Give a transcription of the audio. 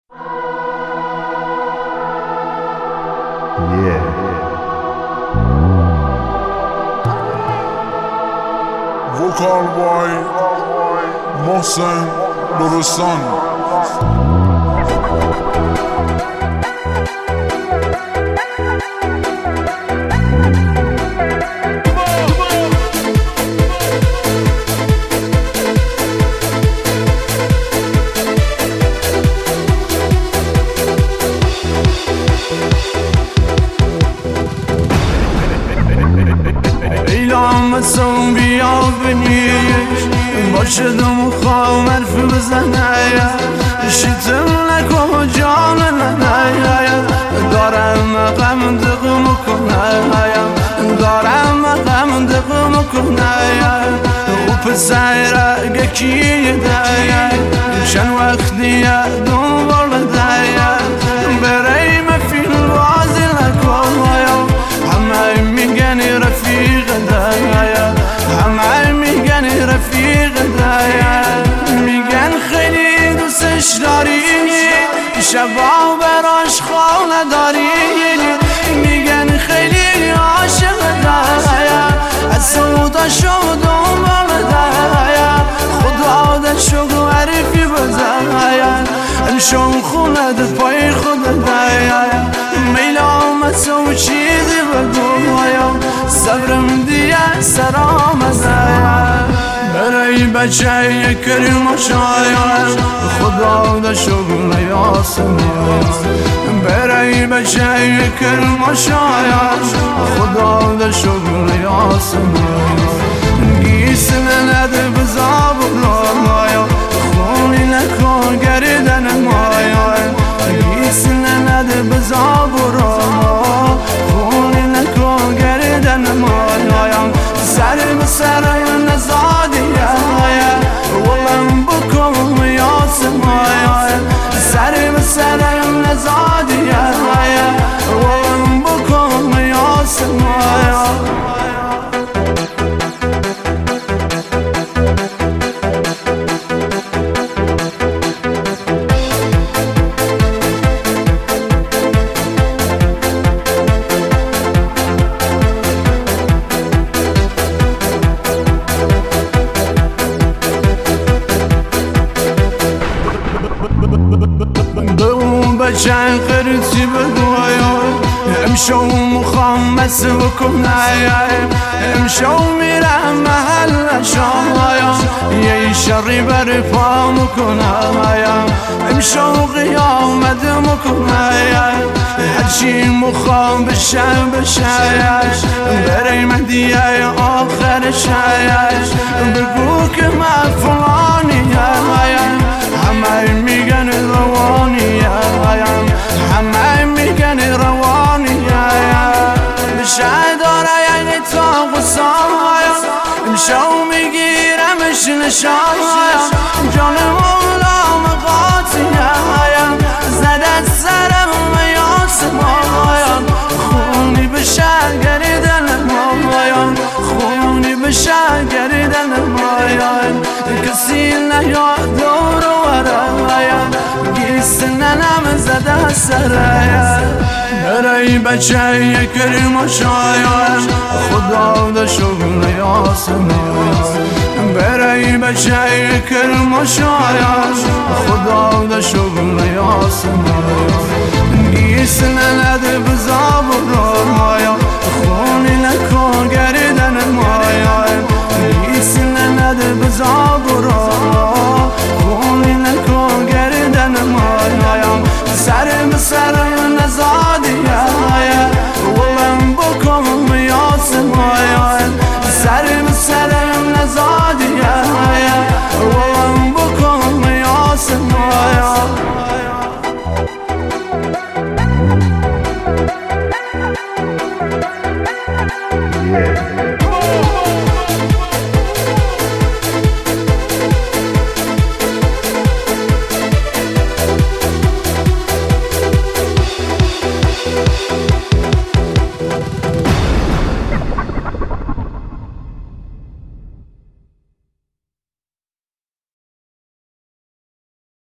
Vocal by Mohsen Nuristan. Eylemesin bia beni başladım uxam harfi بزنه شتمله کجانه دارم غم دقم کنه دارم غم دقم کنه و پسره گکیه ده چند وقتیه دنبال ده بریم فی الوازی لکنه همه میگن رفیق ده همه میگن رفیق ده میگن خیلی دوستش داری شبا براش خانه داری میگن خیلی عاشق ده از سوداشو دنبال ده خدا دشو عرفی بزن امشون خونه ده پای خود ده میل آمد سو چیزی بگو صبرم دیگه سرام برای بچه کریم شاید خدا ده شغل یاسم برای بچه کریم شاید خدا ده شغل یاسم گیسنه نده بزاب مایا خونی نکن گردن مایا گیسنه نده بزاب خونی نکن گردن مایا سر به سر نزادیه ولم بکن یاسم سر به سر نزادیه ولم بکن یاسم بچن قرصی بگویا امشو مخوام بس بکنه امشو میرم محل شایا یه شری بر پا مکنه امشو قیامت مکنه هرچی مخوام بشه برای مدیه آخر شایش بگو که من فلانی همه میگن روانی همه میگن روانی بشه داره یعنی تا غصای امشو میگیرمش نشان جان مولا مقاطی زدت سرم یاسم خونی بشه گریدن مایان خونی بشه گریدن مایان کسی نیاد دور گیسننم زده سره برای بچه کریم شاید خدا ده شغل یاسم برای بچه کریم شاید خدا ده شغل یاسم گیسننه ده بزاب رو مایا